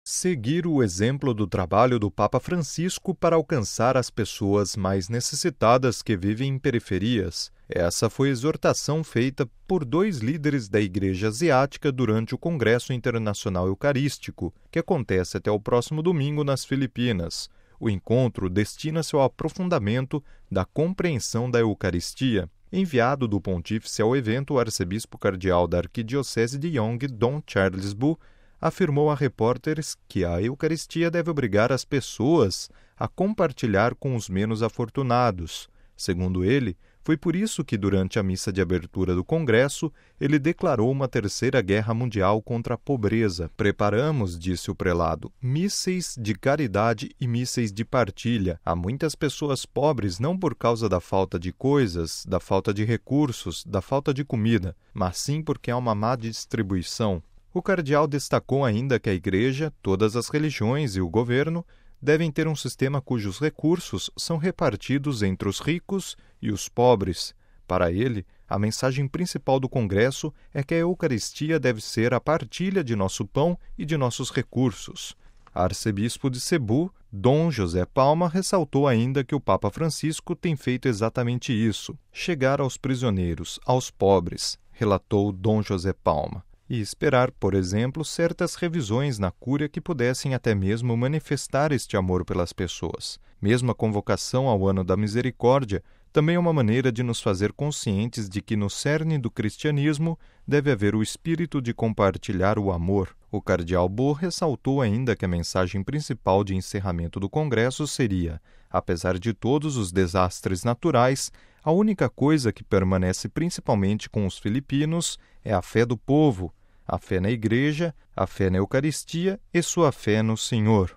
Seguir o exemplo do trabalho do Papa Francisco para alcançar as pessoas mais necessitadas que vivem em periferias. Essa foi a exortação feita por 2 líderes da Igreja Asiática durante o Congresso Internacional Eucarístico, que acontece até o próximo domingo nas Filipinas. O encontro destina-se ao aprofundamento da compreensão da Eucaristia. Enviado do Pontífice ao evento, o arcebispo cardeal da Arquidiocese de Yonggi, Dom Charles Bu, afirmou a repórteres que a Eucaristia deve obrigar as pessoas a compartilhar com os menos afortunados. Segundo ele, foi por isso que, durante a missa de abertura do Congresso, ele declarou uma terceira guerra mundial contra a pobreza. Preparamos, disse o prelado, mísseis de caridade e mísseis de partilha. Há muitas pessoas pobres não por causa da falta de coisas, da falta de recursos, da falta de comida, mas sim porque há uma má distribuição. O cardeal destacou ainda que a Igreja, todas as religiões e o governo devem ter um sistema cujos recursos são repartidos entre os ricos e os pobres. Para ele, a mensagem principal do Congresso é que a Eucaristia deve ser a partilha de nosso pão e de nossos recursos. Arcebispo de Cebu, Dom José Palma, ressaltou ainda que o Papa Francisco tem feito exatamente isso, chegar aos prisioneiros, aos pobres, relatou Dom José Palma. E esperar, por exemplo, certas revisões na cúria que pudessem até mesmo manifestar este amor pelas pessoas. Mesmo a convocação ao Ano da Misericórdia também é uma maneira de nos fazer conscientes de que no cerne do cristianismo deve haver o espírito de compartilhar o amor. O cardeal Bo ressaltou ainda que a mensagem principal de encerramento do Congresso seria: apesar de todos os desastres naturais, a única coisa que permanece principalmente com os filipinos é a fé do povo, a fé na Igreja, a fé na Eucaristia e sua fé no Senhor.